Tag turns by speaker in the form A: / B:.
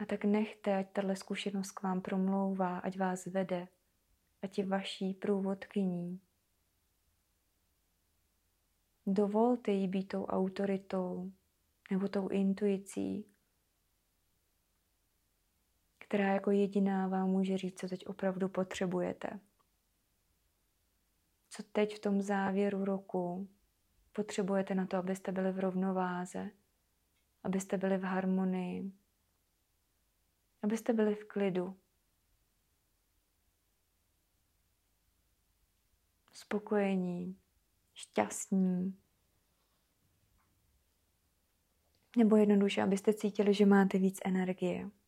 A: tak nechte, ať tato zkušenost k vám promlouvá, ať vás vede, ať je vaší průvodkyní. Dovolte jí být tou autoritou nebo tou intuicí, která jako jediná vám může říct, co teď opravdu potřebujete. Co teď v tom závěru roku potřebujete na to, abyste byli v rovnováze, abyste byli v harmonii, abyste byli v klidu, spokojení, šťastní, nebo jednoduše, abyste cítili, že máte víc energie.